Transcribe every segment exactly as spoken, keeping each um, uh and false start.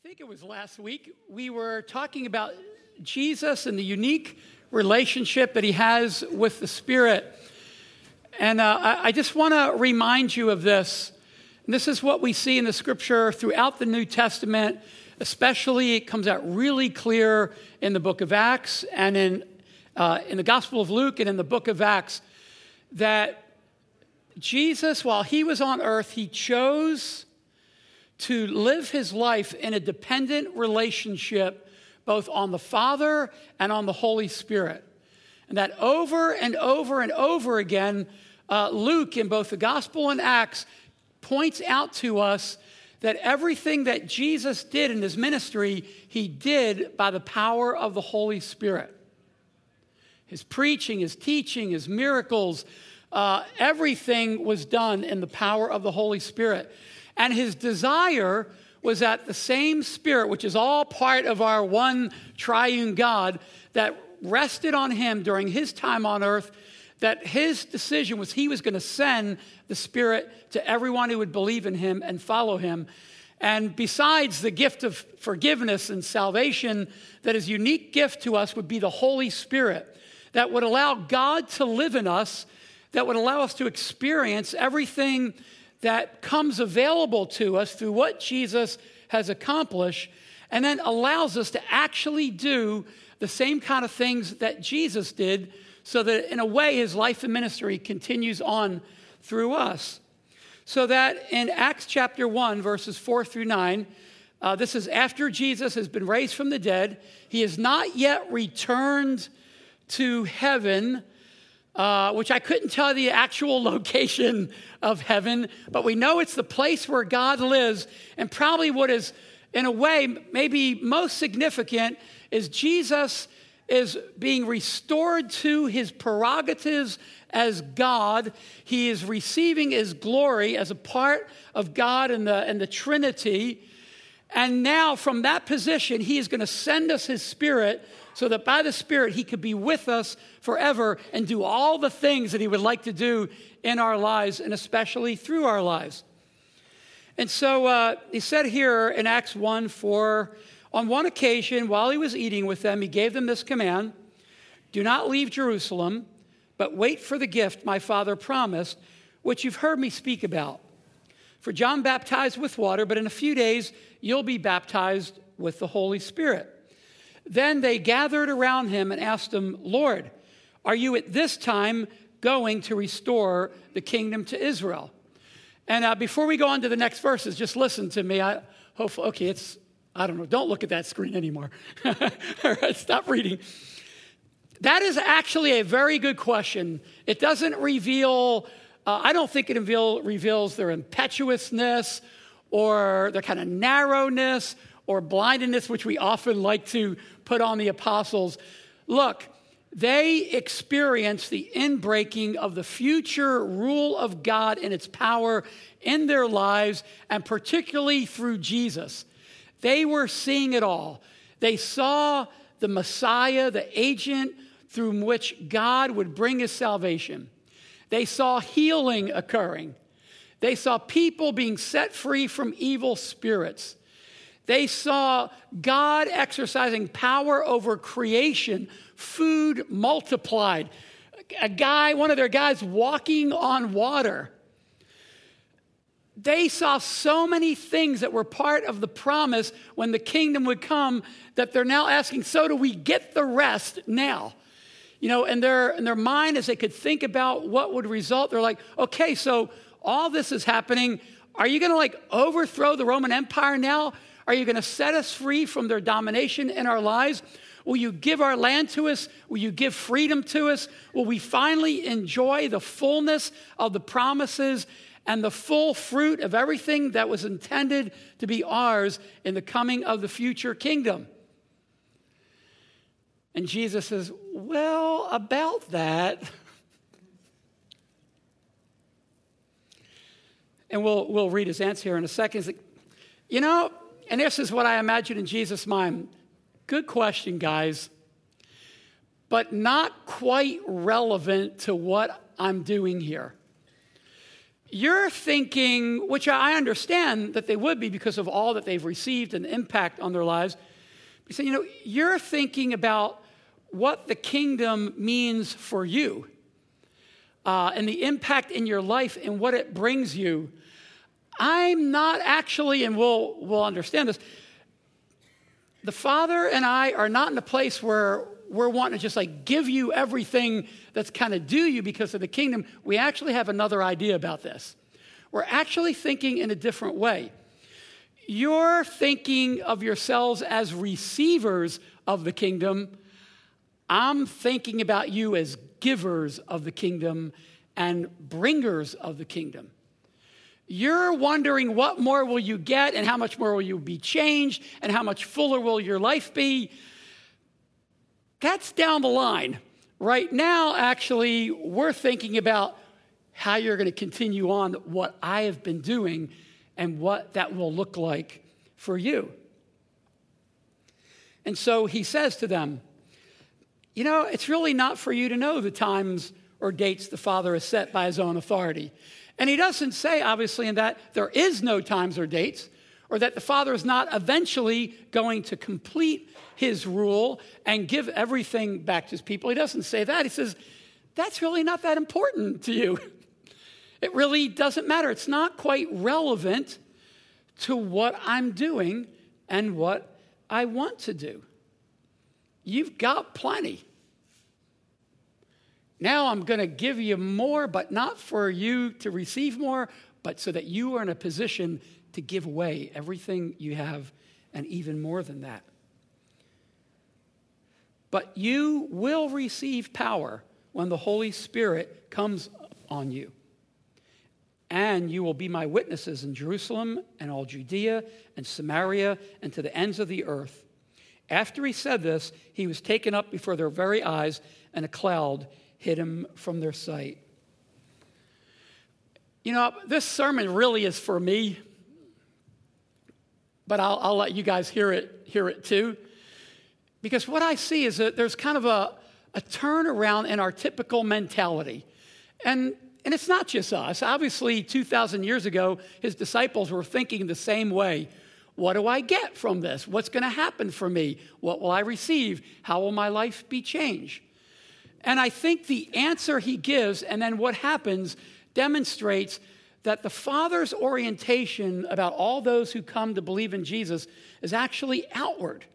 think it was last week, we were talking about Jesus and the unique relationship that he has with the Spirit. And uh, I, I just want to remind you of this. And this is what we see in the scripture throughout the New Testament. Especially, it comes out really clear in the book of Acts and in, uh, in the Gospel of Luke and in the book of Acts, that Jesus, while he was on earth, he chose to live his life in a dependent relationship both on the Father and on the Holy Spirit. And that over and over and over again, uh, Luke in both the Gospel and Acts points out to us that everything that Jesus did in his ministry, he did by the power of the Holy Spirit. His preaching, his teaching, his miracles, uh, everything was done in the power of the Holy Spirit. And his desire was that the same Spirit, which is all part of our one triune God, that rested on him during his time on earth, that his decision was he was going to send the Spirit to everyone who would believe in him and follow him. And besides the gift of forgiveness and salvation, that his unique gift to us would be the Holy Spirit, that would allow God to live in us, that would allow us to experience everything that comes available to us through what Jesus has accomplished, and then allows us to actually do the same kind of things that Jesus did, so that in a way his life and ministry continues on through us. So that in Acts chapter one, verses four through nine, uh, this is after Jesus has been raised from the dead. He has not yet returned to heaven, uh, which I couldn't tell the actual location of heaven, but we know it's the place where God lives. And probably what is, in a way, maybe most significant is Jesus is being restored to his prerogatives as God. He is receiving his glory as a part of God and the, and the Trinity. And now from that position, he is going to send us his Spirit so that by the Spirit, he could be with us forever and do all the things that he would like to do in our lives, and especially through our lives. And so uh, he said here in Acts one four, on one occasion, while he was eating with them, he gave them this command: do not leave Jerusalem, but wait for the gift my Father promised, which you've heard me speak about. For John baptized with water, but in a few days you'll be baptized with the Holy Spirit. Then they gathered around him and asked him, Lord, are you at this time going to restore the kingdom to Israel? And uh, before we go on to the next verses, just listen to me. I hope, okay, it's, I don't know, don't look at that screen anymore. All right, stop reading. That is actually a very good question. It doesn't reveal, uh, I don't think it reveal, reveals their impetuousness or their kind of narrowness or blindness, which we often like to put on the apostles. Look, they experienced the inbreaking of the future rule of God and its power in their lives, and particularly through Jesus. They were seeing it all. They saw the Messiah, the agent through which God would bring his salvation. They saw healing occurring. They saw people being set free from evil spirits. They saw God exercising power over creation, food multiplied. A guy, one of their guys walking on water. They saw so many things that were part of the promise when the kingdom would come that they're now asking, so do we get the rest now? You know, in their, in their mind, as they could think about what would result, they're like, okay, so all this is happening. Are you going to like overthrow the Roman Empire now? Are you going to set us free from their domination in our lives? Will you give our land to us? Will you give freedom to us? Will we finally enjoy the fullness of the promises and the full fruit of everything that was intended to be ours in the coming of the future kingdom? And Jesus says, well, about that. And we'll, we'll read his answer here in a second. He's like, you know, and this is what I imagine in Jesus' mind. Good question, guys, but not quite relevant to what I'm doing here. you're thinking, which I understand that they would be because of all that they've received and the impact on their lives. You say, you know, you're thinking about what the kingdom means for you uh, and the impact in your life and what it brings you. I'm not actually, and we'll, we'll understand this, the Father and I are not in a place where we're wanting to just like give you everything that's kind of due you because of the kingdom. We actually have another idea about this. We're actually thinking in a different way. You're thinking of yourselves as receivers of the kingdom. I'm thinking about you as givers of the kingdom and bringers of the kingdom. You're wondering what more will you get and how much more will you be changed and how much fuller will your life be. That's down the line. Right now, actually, we're thinking about how you're going to continue on what I have been doing and what that will look like for you. And so he says to them, you know, it's really not for you to know the times or dates the Father has set by his own authority. And he doesn't say, obviously, in that there is no times or dates, or that the Father is not eventually going to complete his rule and give everything back to his people. He doesn't say that. He says, that's really not that important to you. It really doesn't matter. It's not quite relevant to what I'm doing and what I want to do. You've got plenty. Now I'm going to give you more, but not for you to receive more, but so that you are in a position to give away everything you have and even more than that. But you will receive power when the Holy Spirit comes on you. And you will be my witnesses in Jerusalem and all Judea and Samaria and to the ends of the earth. After he said this, he was taken up before their very eyes, and a cloud hid him from their sight. You know, this sermon really is for me, but I'll, I'll let you guys hear it, hear it too. Because what I see is that there's kind of a, a turnaround in our typical mentality. And, and it's not just us. Obviously, two thousand years ago, his disciples were thinking the same way. What do I get from this? What's going to happen for me? What will I receive? How will my life be changed? And I think the answer he gives and then what happens demonstrates that the Father's orientation about all those who come to believe in Jesus is actually outward.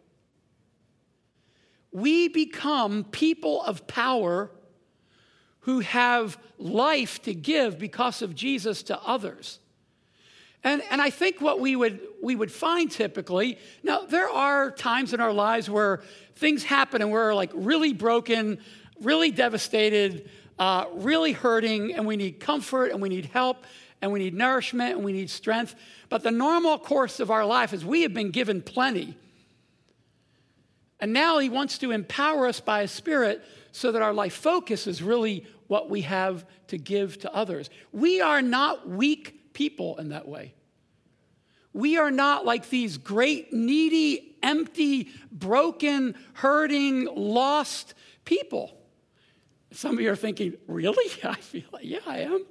We become people of power who have life to give because of Jesus to others. And, and I think what we would, we would find typically, now there are times in our lives where things happen and we're like really broken, really devastated, uh, really hurting, and we need comfort and we need help and we need nourishment and we need strength. But the normal course of our life is we have been given plenty. And now he wants to empower us by his Spirit so that our life focus is really what we have to give to others. We are not weak people in that way. We are not like these great, needy, empty, broken, hurting, lost people. Some of you are thinking, really? I feel like, yeah, I am.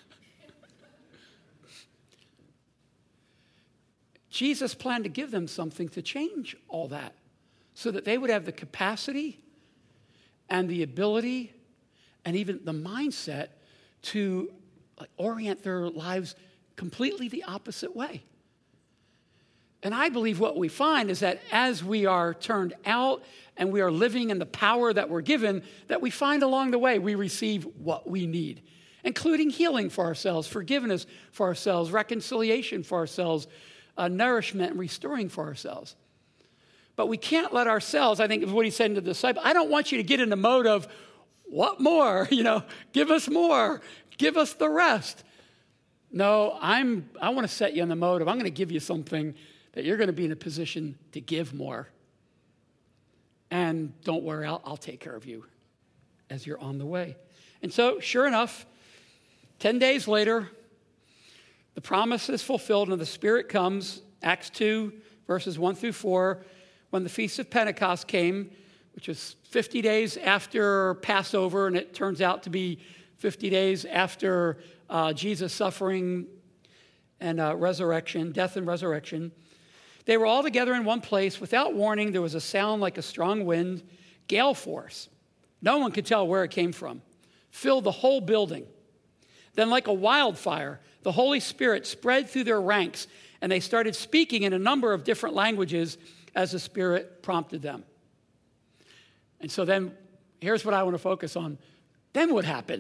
Jesus planned to give them something to change all that so that they would have the capacity and the ability and even the mindset to like, orient their lives completely the opposite way. And I believe what we find is that as we are turned out and we are living in the power that we're given, that we find along the way we receive what we need, including healing for ourselves, forgiveness for ourselves, reconciliation for ourselves, uh, nourishment and restoring for ourselves. But we can't let ourselves, I think is what he said to the disciple, I don't want you to get in the mode of, what more? You know, give us more. Give us the rest. No, I'm, I want to set you in the mode of, I'm going to give you something that you're going to be in a position to give more. And don't worry, I'll, I'll take care of you as you're on the way. And so, sure enough, ten days later, the promise is fulfilled and the Spirit comes. Acts two, verses one through four, when the Feast of Pentecost came, which was fifty days after Passover, and it turns out to be fifty days after uh, Jesus' suffering and uh, resurrection, death and resurrection. They were all together in one place. Without warning, there was a sound like a strong wind, gale force. No one could tell where it came from. Filled the whole building. Then like a wildfire, the Holy Spirit spread through their ranks, and they started speaking in a number of different languages as the Spirit prompted them. And so then, here's what I want to focus on. Then what happened?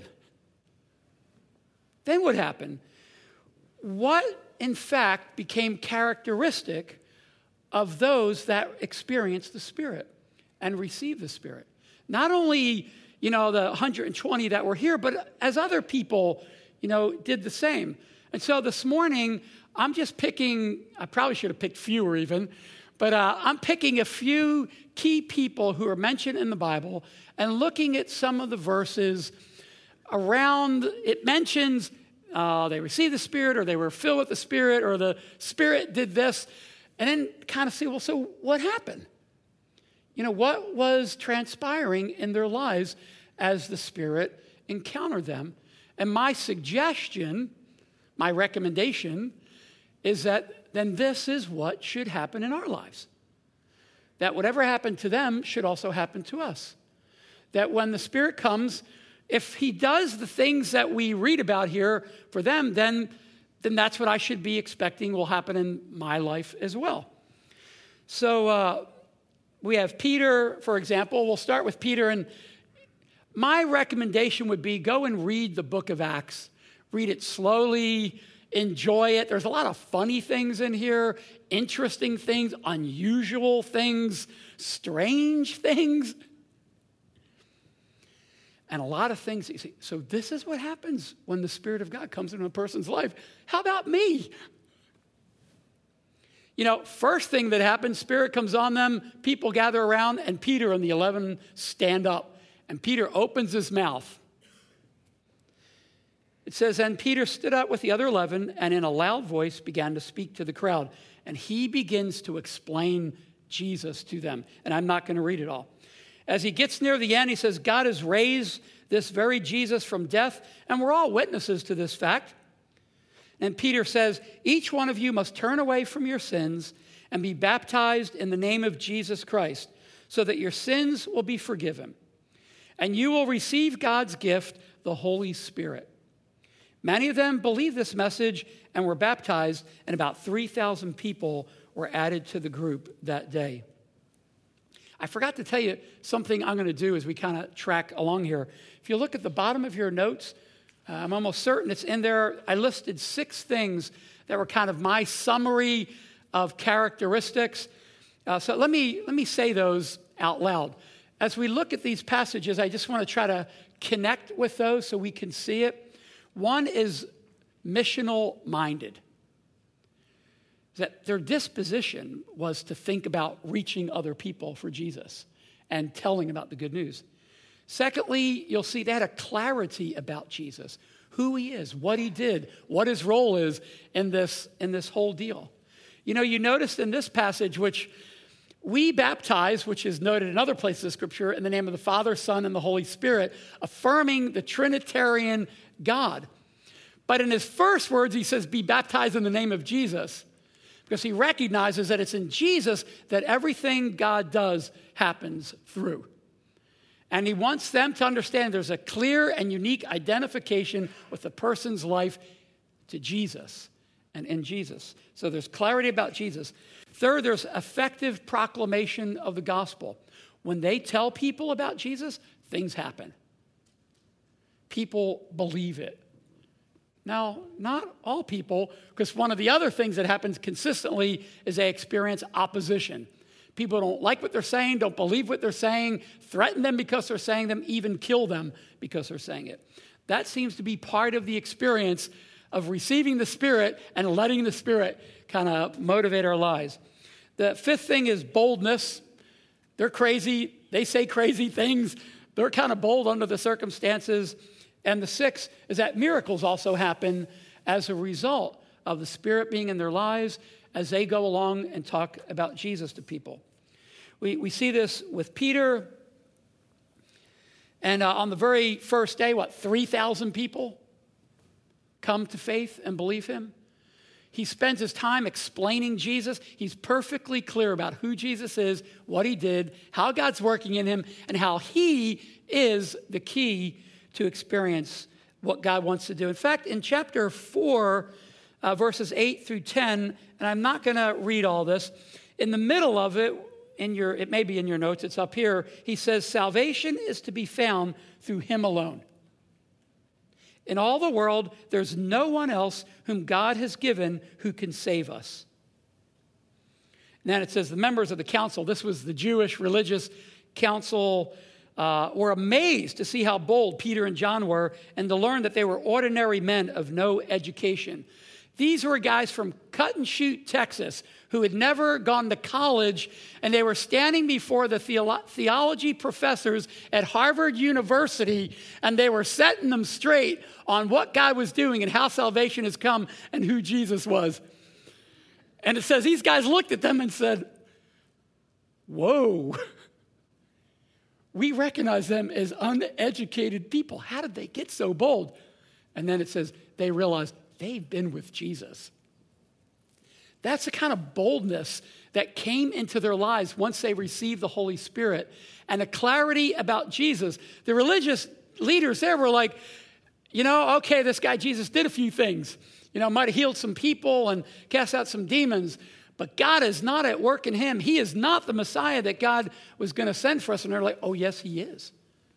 Then what happened? What, in fact, became characteristic of those that experienced the Spirit and received the Spirit? Not only, you know, the one hundred twenty that were here, but as other people, you know, did the same. And so this morning, I'm just picking, I probably should have picked fewer even, but uh, I'm picking a few key people who are mentioned in the Bible and looking at some of the verses around, it mentions uh, they received the Spirit or they were filled with the Spirit or the Spirit did this, and then kind of see, well, so what happened? You know, what was transpiring in their lives as the Spirit encountered them? And my suggestion, my recommendation, is that then this is what should happen in our lives. That whatever happened to them should also happen to us. That when the Spirit comes, if he does the things that we read about here for them, then, then that's what I should be expecting will happen in my life as well. So uh, we have Peter, for example. We'll start with Peter. And my recommendation would be go and read the book of Acts. Read it slowly. Enjoy it. There's a lot of funny things in here, interesting things, unusual things, strange things, and a lot of things that you see. So this is what happens when the Spirit of God comes into a person's life. How about me? You know, first thing that happens, Spirit comes on them, people gather around, and Peter and the eleven stand up. And Peter opens his mouth. It says, and Peter stood up with the other eleven and in a loud voice began to speak to the crowd. And he begins to explain Jesus to them. And I'm not going to read it all. As he gets near the end, he says, God has raised this very Jesus from death. And we're all witnesses to this fact. And Peter says, each one of you must turn away from your sins and be baptized in the name of Jesus Christ so that your sins will be forgiven. And you will receive God's gift, the Holy Spirit. Many of them believed this message and were baptized, and about three thousand people were added to the group that day. I forgot to tell you something I'm going to do as we kind of track along here. If you look at the bottom of your notes, uh, I'm almost certain it's in there. I listed six things that were kind of my summary of characteristics. Uh, so let me, let me say those out loud. As we look at these passages, I just want to try to connect with those so we can see it. One is missional minded. That their disposition was to think about reaching other people for Jesus and telling about the good news. Secondly, you'll see they had a clarity about Jesus, who he is, what he did, what his role is in this, in this whole deal. You know, you noticed in this passage, which we baptize, which is noted in other places of Scripture, in the name of the Father, Son, and the Holy Spirit, affirming the Trinitarian God. But in his first words, he says, be baptized in the name of Jesus, because he recognizes that it's in Jesus that everything God does happens through. And he wants them to understand there's a clear and unique identification with the person's life to Jesus and in Jesus. So there's clarity about Jesus. Third, there's effective proclamation of the gospel. When they tell people about Jesus, things happen. People believe it. Now, not all people, because one of the other things that happens consistently is they experience opposition. People don't like what they're saying, don't believe what they're saying, threaten them because they're saying them, even kill them because they're saying it. That seems to be part of the experience of receiving the Spirit and letting the Spirit kind of motivate our lives. The fifth thing is boldness. They're crazy. They say crazy things. They're kind of bold under the circumstances. And the sixth is that miracles also happen as a result of the Spirit being in their lives as they go along and talk about Jesus to people. We, we see this with Peter. And uh, on the very first day, what, three thousand people come to faith and believe him. He spends his time explaining Jesus. He's perfectly clear about who Jesus is, what he did, how God's working in him, and how he is the key to experience what God wants to do. In fact, in chapter four, uh, verses eight through ten, and I'm not going to read all this, in the middle of it, in your, it may be in your notes, it's up here, he says, salvation is to be found through him alone. In all the world, there's no one else whom God has given who can save us. And then it says the members of the council, this was the Jewish religious council, uh, were amazed to see how bold Peter and John were and to learn that they were ordinary men of no education. These were guys from Cut and Shoot, Texas, who had never gone to college, and they were standing before the theolo- theology professors at Harvard University, and they were setting them straight on what God was doing and how salvation has come and who Jesus was. And it says these guys looked at them and said, whoa, we recognize them as uneducated people. How did they get so bold? And then it says they realized they've been with Jesus. That's the kind of boldness that came into their lives once they received the Holy Spirit and a clarity about Jesus. The religious leaders there were like, you know, okay, this guy Jesus did a few things. You know, might have healed some people and cast out some demons, but God is not at work in him. He is not the Messiah that God was going to send for us. And they're like, oh, yes, he is.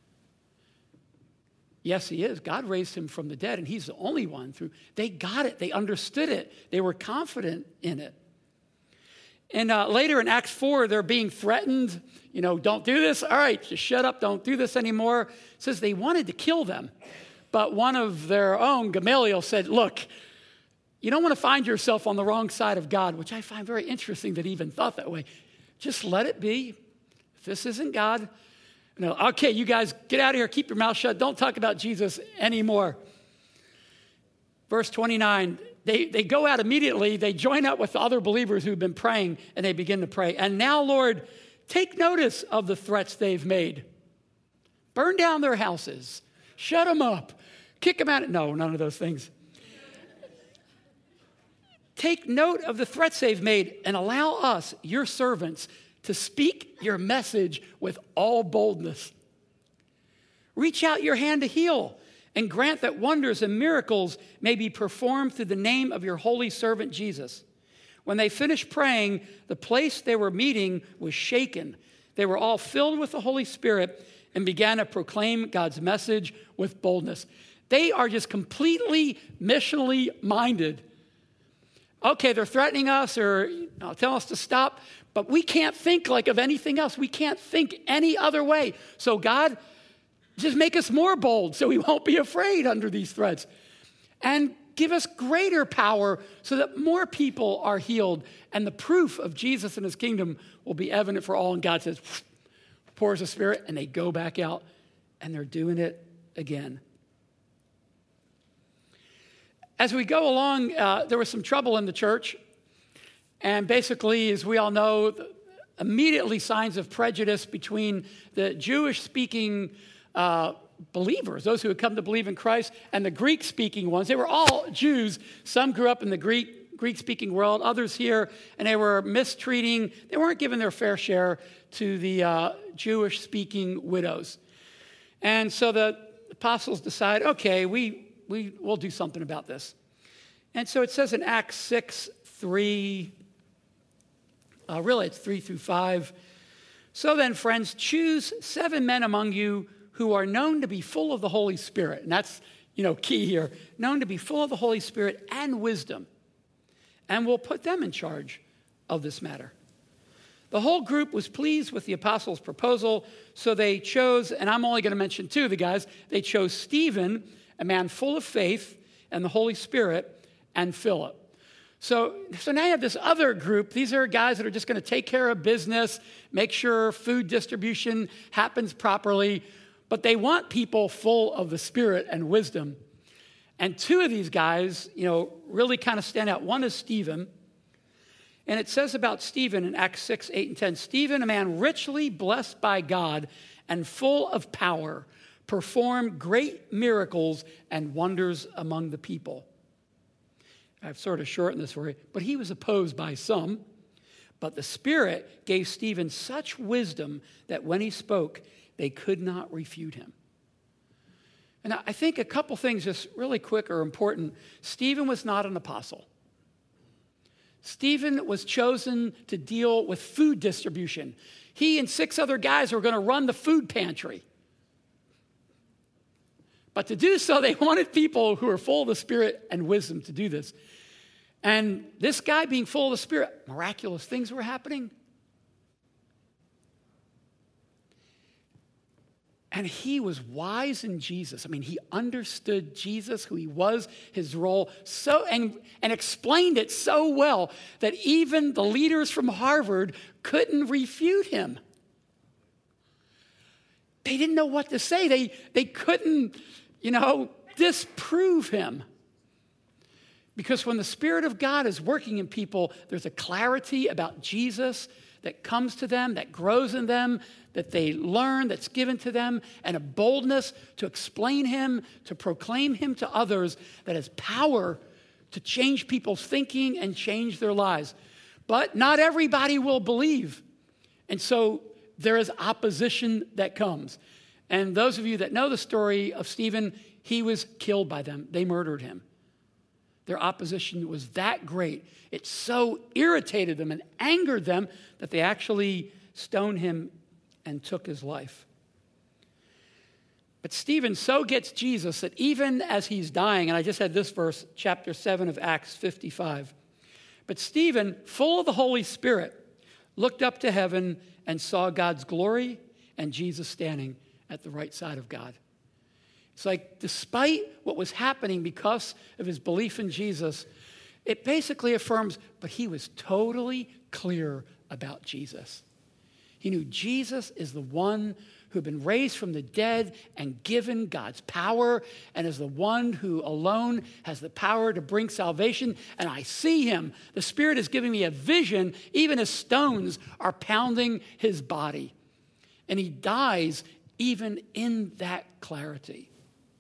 Yes, he is. God raised him from the dead, and he's the only one through. They got it. They understood it. They were confident in it. And uh, later in Acts four, they're being threatened. You know, don't do this. All right, just shut up. Don't do this anymore. It says they wanted to kill them. But one of their own, Gamaliel, said, look, you don't want to find yourself on the wrong side of God, which I find very interesting that he even thought that way. Just let it be. If this isn't God, no, okay, you guys get out of here. Keep your mouth shut. Don't talk about Jesus anymore. Verse twenty-nine, they, they go out immediately. They join up with the other believers who've been praying, and they begin to pray. And now, Lord, take notice of the threats they've made. Burn down their houses. Shut them up. Kick them out. No, none of those things. Take note of the threats they've made and allow us, your servants, to speak your message with all boldness. Reach out your hand to heal and grant that wonders and miracles may be performed through the name of your holy servant Jesus. When they finished praying, the place they were meeting was shaken. They were all filled with the Holy Spirit and began to proclaim God's message with boldness. They are just completely missionally minded. Okay, they're threatening us or you know, telling us to stop, but we can't think like of anything else. We can't think any other way. So God, just make us more bold so we won't be afraid under these threats. And give us greater power so that more people are healed and the proof of Jesus and his kingdom will be evident for all. And God says, pours the Spirit, and they go back out and they're doing it again. As we go along, uh, there was some trouble in the church. And basically, as we all know, immediately signs of prejudice between the Jewish-speaking uh, believers, those who had come to believe in Christ, and the Greek-speaking ones. They were all Jews. Some grew up in the Greek, Greek-speaking world, others here, and they were mistreating, they weren't giving their fair share to the uh, Jewish-speaking widows. And so the apostles decide, okay, we We will do something about this. And so it says in Acts six, three, uh, really it's three through five. So then, friends, choose seven men among you who are known to be full of the Holy Spirit. And that's, you know, key here. Known to be full of the Holy Spirit and wisdom. And we'll put them in charge of this matter. The whole group was pleased with the apostles' proposal. So they chose, and I'm only going to mention two of the guys, they chose Stephen, a man full of faith and the Holy Spirit, and Philip. So, so now you have this other group. These are guys that are just going to take care of business, make sure food distribution happens properly, but they want people full of the Spirit and wisdom. And two of these guys, you know, really kind of stand out. One is Stephen. And it says about Stephen in Acts six, eight, and ten, Stephen, a man richly blessed by God and full of power, performed great miracles and wonders among the people. I've sort of shortened this for you, but he was opposed by some. But the Spirit gave Stephen such wisdom that when he spoke, they could not refute him. And I think a couple things just really quick are important. Stephen was not an apostle. Stephen was chosen to deal with food distribution. He and six other guys were going to run the food pantry. But to do so, they wanted people who were full of the Spirit and wisdom to do this. And this guy being full of the Spirit, miraculous things were happening. And he was wise in Jesus. I mean, he understood Jesus, who he was, his role, so and, and explained it so well that even the leaders from Harvard couldn't refute him. They didn't know what to say. They, they couldn't, you know, disprove him. Because when the Spirit of God is working in people, there's a clarity about Jesus that comes to them, that grows in them, that they learn, that's given to them, and a boldness to explain him, to proclaim him to others that has power to change people's thinking and change their lives. But not everybody will believe. And so there is opposition that comes. And those of you that know the story of Stephen, he was killed by them. They murdered him. Their opposition was that great. It so irritated them and angered them that they actually stoned him and took his life. But Stephen so gets Jesus that even as he's dying, and I just had this verse, chapter seven of Acts fifty-five. But Stephen, full of the Holy Spirit, looked up to heaven and saw God's glory and Jesus standing at the right side of God. It's like, despite what was happening because of his belief in Jesus, it basically affirms, but he was totally clear about Jesus. He knew Jesus is the one who had been raised from the dead and given God's power, and is the one who alone has the power to bring salvation. And I see him. The Spirit is giving me a vision, even as stones are pounding his body. And he dies even in that clarity.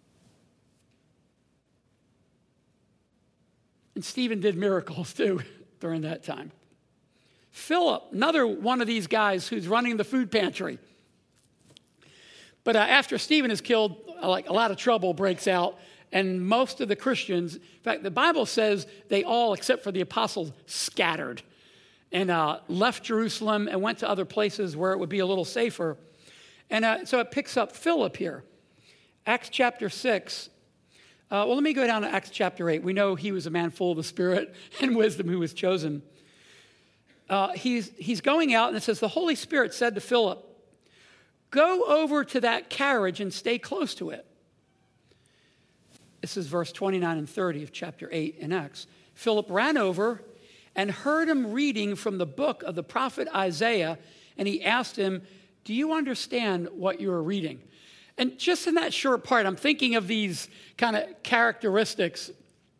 And Stephen did miracles too during that time. Philip, another one of these guys who's running the food pantry. But uh, after Stephen is killed, uh, like a lot of trouble breaks out. And most of the Christians, in fact, the Bible says they all, except for the apostles, scattered and uh, left Jerusalem and went to other places where it would be a little safer. And uh, so it picks up Philip here. Acts chapter six. Uh, well, let me go down to Acts chapter eight. We know he was a man full of the Spirit and wisdom who was chosen. Uh, he's, he's going out, and it says, the Holy Spirit said to Philip, go over to that carriage and stay close to it. This is verse twenty-nine and thirty of chapter eight in Acts. Philip ran over and heard him reading from the book of the prophet Isaiah, and he asked him, do you understand what you are reading? And just in that short part, I'm thinking of these kind of characteristics.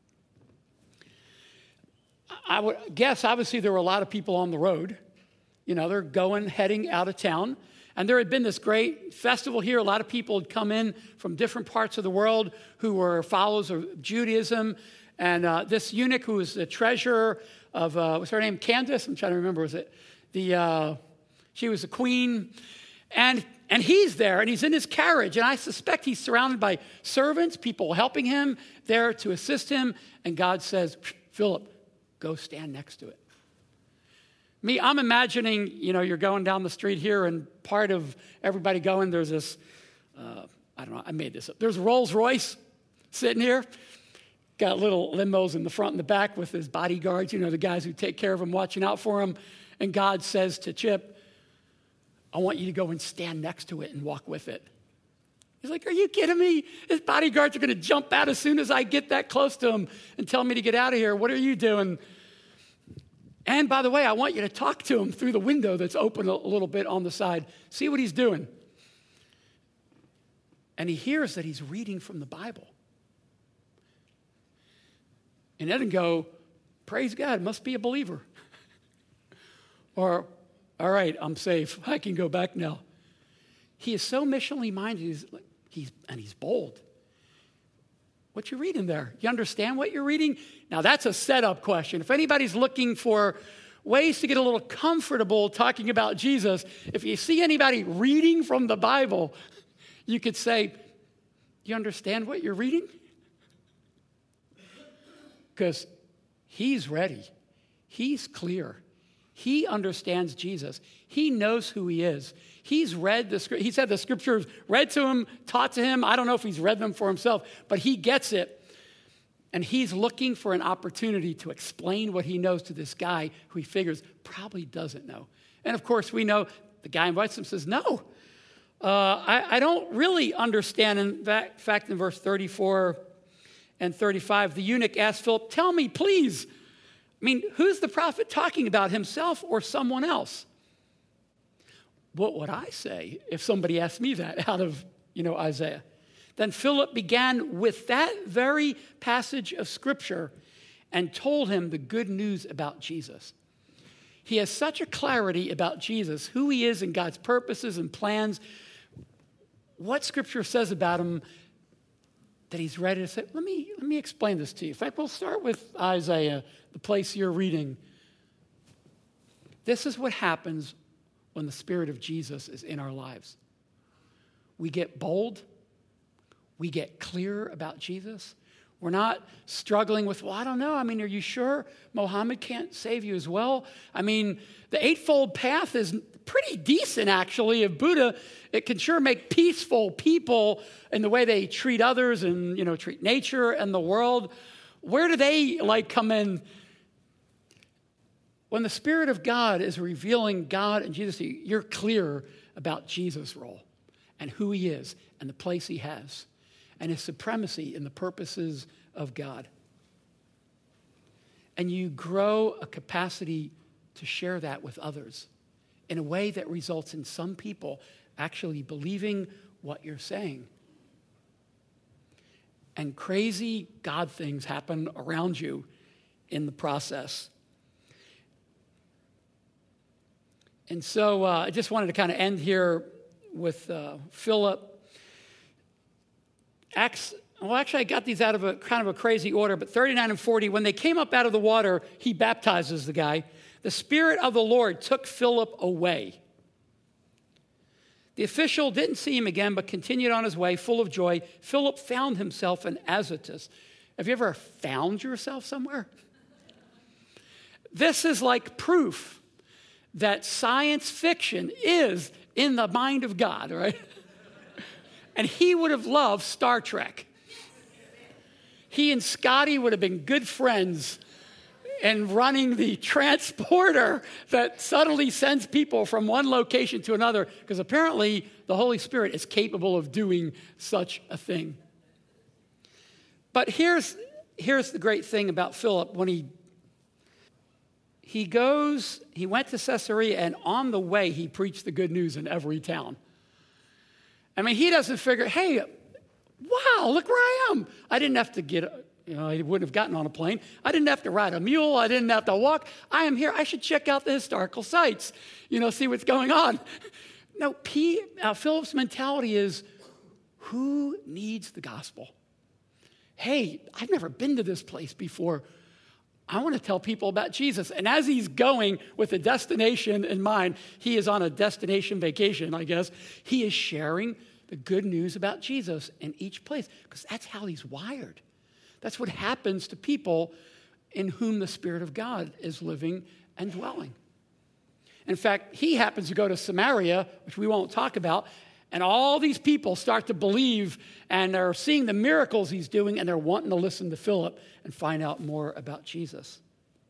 I would guess, obviously, there were a lot of people on the road. You know, they're going, heading out of town. And there had been this great festival here. A lot of people had come in from different parts of the world who were followers of Judaism. And uh, this eunuch who was the treasurer of, uh, what's her name? Candace? I'm trying to remember. Was it the, uh, she was the queen. And And he's there, and he's in his carriage, and I suspect he's surrounded by servants, people helping him, there to assist him, and God says, Philip, go stand next to it. Me, I'm imagining, you know, you're going down the street here, and part of everybody going, there's this, uh, I don't know, I made this up. There's Rolls Royce sitting here, got little limos in the front and the back with his bodyguards, you know, the guys who take care of him, watching out for him, and God says to Chip, I want you to go and stand next to it and walk with it. He's like, are you kidding me? His bodyguards are going to jump out as soon as I get that close to him and tell me to get out of here. What are you doing? And by the way, I want you to talk to him through the window that's open a little bit on the side. See what he's doing. And he hears that he's reading from the Bible. And doesn't go, praise God, must be a believer. Or, all right, I'm safe. I can go back now. He is so missionally minded, he's, he's, and he's bold. what you reading there? You understand what you're reading? Now, that's a setup question. If anybody's looking for ways to get a little comfortable talking about Jesus, if you see anybody reading from the Bible, you could say, you understand what you're reading? Because he's ready. He's clear. He understands Jesus. He knows who he is. He's read the scripture. He said the scriptures read to him, taught to him. I don't know if he's read them for himself, but he gets it. And he's looking for an opportunity to explain what he knows to this guy who he figures probably doesn't know. And of course, we know the guy invites him and says, no, uh, I, I don't really understand. In fact, fact, in verse thirty-four and thirty-five, the eunuch asked Philip, tell me, please. I mean, who's the prophet talking about, himself or someone else? What would I say if somebody asked me that out of, you know, Isaiah? Then Philip began with that very passage of Scripture and told him the good news about Jesus. He has such a clarity about Jesus, who he is and God's purposes and plans, what Scripture says about him, that he's ready to say, let me, let me explain this to you. In fact, we'll start with Isaiah, the place you're reading. This is what happens when the Spirit of Jesus is in our lives. We get bold. We get clear about Jesus. We're not struggling with, well, I don't know. I mean, are you sure Muhammad can't save you as well? I mean, the Eightfold Path is pretty decent, actually, of Buddha. It can sure make peaceful people in the way they treat others and, you know, treat nature and the world. Where do they, like, come in? When the Spirit of God is revealing God and Jesus to you, you're clear about Jesus' role and who he is and the place he has and his supremacy in the purposes of God. And you grow a capacity to share that with others in a way that results in some people actually believing what you're saying. And crazy God things happen around you in the process. And so uh, I just wanted to kind of end here with uh, Philip. Acts, well, actually, I got these out of a kind of a crazy order, but thirty-nine and forty, when they came up out of the water, he baptizes the guy. The Spirit of the Lord took Philip away. The official didn't see him again, but continued on his way, full of joy. Philip found himself in Azotus. Have you ever found yourself somewhere? This is like proof that science fiction is in the mind of God, right? And he would have loved Star Trek. He and Scotty would have been good friends in running the transporter that suddenly sends people from one location to another, because apparently the Holy Spirit is capable of doing such a thing. But here's, here's the great thing about Philip. When he He goes, he went to Caesarea, and on the way, he preached the good news in every town. I mean, he doesn't figure, hey, wow, look where I am. I didn't have to get, you know, he wouldn't have gotten on a plane. I didn't have to ride a mule. I didn't have to walk. I am here. I should check out the historical sites, you know, see what's going on. No, P, uh, Philip's mentality is, who needs the gospel? Hey, I've never been to this place before. I want to tell people about Jesus. And as he's going with a destination in mind, he is on a destination vacation, I guess. He is sharing the good news about Jesus in each place, because that's how he's wired. That's what happens to people in whom the Spirit of God is living and dwelling. In fact, he happens to go to Samaria, which we won't talk about, and all these people start to believe, and they're seeing the miracles he's doing, and they're wanting to listen to Philip and find out more about Jesus.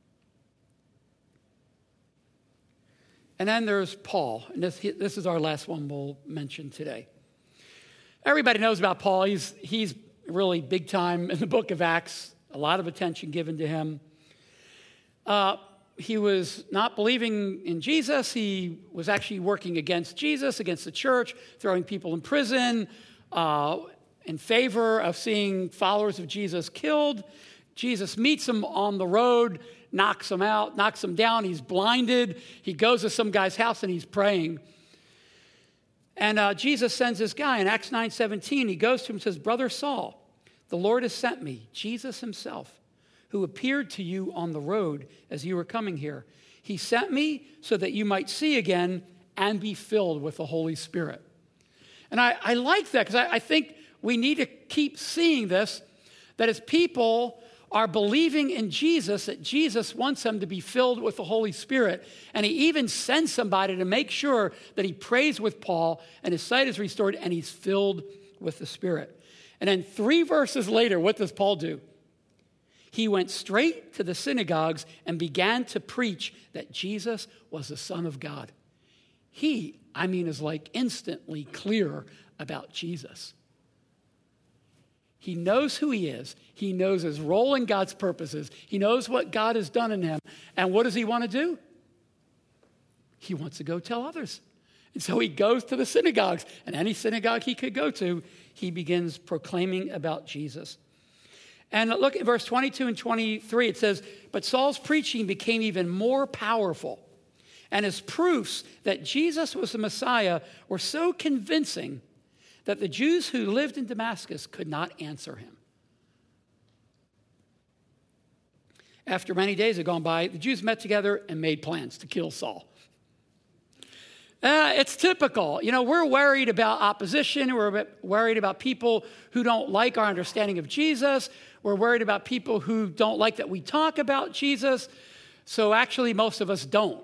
And then there's Paul, and this, this is our last one we'll mention today. Everybody knows about Paul. He's, he's really big time in the book of Acts, a lot of attention given to him. Uh, he was not believing in Jesus. He was actually working against Jesus, against the church, throwing people in prison, uh, in favor of seeing followers of Jesus killed. Jesus meets him on the road, knocks him out, knocks him down. He's blinded. He goes to some guy's house and he's praying. And uh, Jesus sends this guy in Acts nine seventeen. He goes to him and says, Brother Saul, The Lord has sent me, Jesus himself, who appeared to you on the road as you were coming here. He sent me so that you might see again and be filled with the Holy Spirit. And I, I like that because I, I think we need to keep seeing this, that as people are believing in Jesus, that Jesus wants them to be filled with the Holy Spirit. And he even sends somebody to make sure that he prays with Paul and his sight is restored and he's filled with the Spirit. And then three verses later, what does Paul do? He went straight to the synagogues and began to preach that Jesus was the Son of God. He, I mean, is like instantly clear about Jesus. He knows who he is. He knows his role in God's purposes. He knows what God has done in him. And what does he want to do? He wants to go tell others. And so he goes to the synagogues. And any synagogue he could go to, he begins proclaiming about Jesus. And look at verse twenty-two and twenty-three. It says, but Saul's preaching became even more powerful. And his proofs that Jesus was the Messiah were so convincing that the Jews who lived in Damascus could not answer him. After many days had gone by, the Jews met together and made plans to kill Saul. Uh, it's typical. You know, we're worried about opposition. We're worried about people who don't like our understanding of Jesus. We're worried about people who don't like that we talk about Jesus. So actually, most of us don't.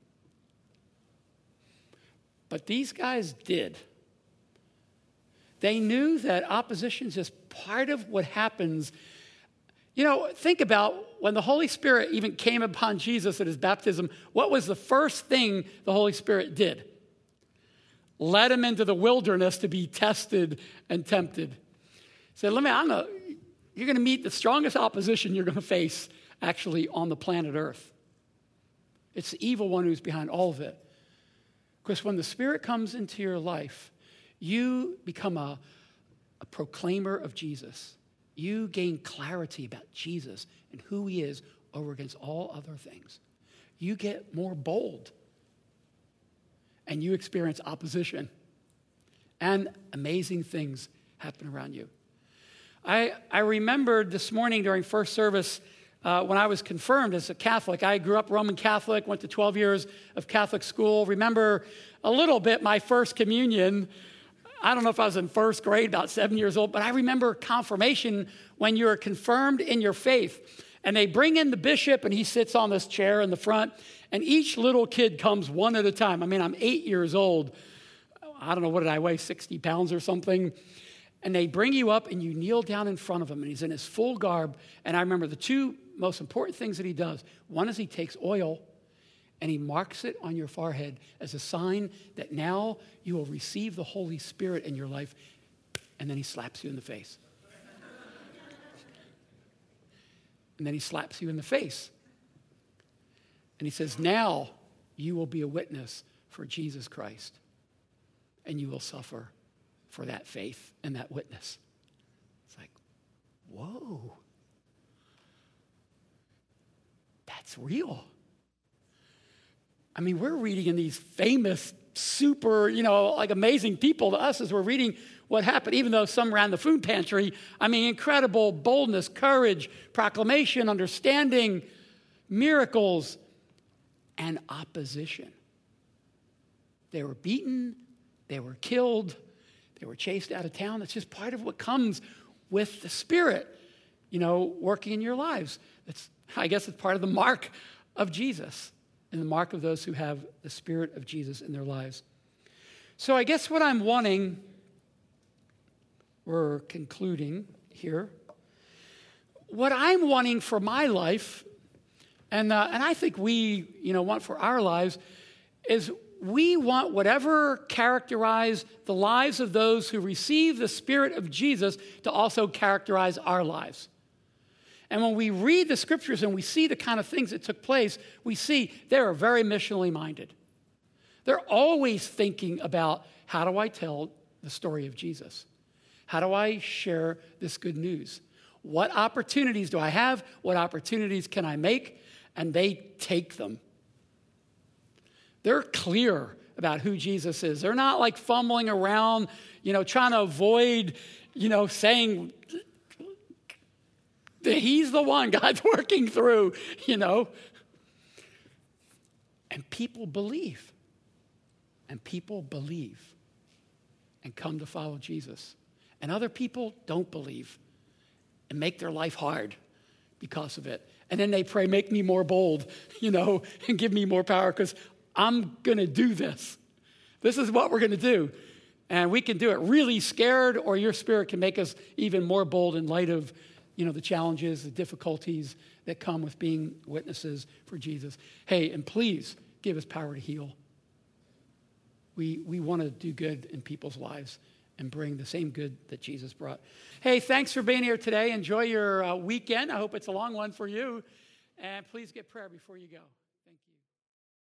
But these guys did. They knew that opposition is just part of what happens. You know, think about when the Holy Spirit even came upon Jesus at his baptism, what was the first thing the Holy Spirit did? Led him into the wilderness to be tested and tempted. He said, let me, I'm gonna, you're going to meet the strongest opposition you're going to face actually on the planet Earth. It's the evil one who's behind all of it. Because when the Spirit comes into your life, you become a, a proclaimer of Jesus. You gain clarity about Jesus and who he is over against all other things. You get more bold. And you experience opposition. And amazing things happen around you. I, I remembered this morning during first service uh, when I was confirmed as a Catholic. I grew up Roman Catholic, went to twelve years of Catholic school. Remember a little bit my first communion. I don't know if I was in first grade, about seven years old, but I remember confirmation when you're confirmed in your faith. And they bring in the bishop, and he sits on this chair in the front, and each little kid comes one at a time. I mean, I'm eight years old. I don't know, what did I weigh, sixty pounds or something? And they bring you up, and you kneel down in front of him, and he's in his full garb. And I remember the two most important things that he does. One is he takes oil, and he marks it on your forehead as a sign that now you will receive the Holy Spirit in your life. And then he slaps you in the face. And then he slaps you in the face. And he says, now you will be a witness for Jesus Christ. And you will suffer for that faith and that witness. It's like, whoa. That's real. I mean, we're reading in these famous, super, you know, like amazing people to us as we're reading what happened, even though some ran the food pantry. I mean, incredible boldness, courage, proclamation, understanding, miracles, and opposition. They were beaten, they were killed, they were chased out of town. It's just part of what comes with the Spirit, you know, working in your lives. It's, I guess it's part of the mark of Jesus. And the mark of those who have the Spirit of Jesus in their lives. So I guess what I'm wanting, we're concluding here, what I'm wanting for my life, and uh, and I think we, you know, want for our lives, is we want whatever characterize the lives of those who receive the Spirit of Jesus to also characterize our lives. And when we read the scriptures and we see the kind of things that took place, we see they are very missionally minded. They're always thinking about, how do I tell the story of Jesus? How do I share this good news? What opportunities do I have? What opportunities can I make? And they take them. They're clear about who Jesus is. They're not like fumbling around, you know, trying to avoid, you know, saying that he's the one God's working through, you know. And people believe. And people believe and come to follow Jesus. And other people don't believe and make their life hard because of it. And then they pray, make me more bold, you know, and give me more power because I'm going to do this. This is what we're going to do. And we can do it really scared, or your spirit can make us even more bold in light of, you know, the challenges, the difficulties that come with being witnesses for Jesus. Hey, and please give us power to heal. We, we want to do good in people's lives and bring the same good that Jesus brought. Hey, thanks for being here today. Enjoy your uh, weekend. I hope it's a long one for you. And please get prayer before you go.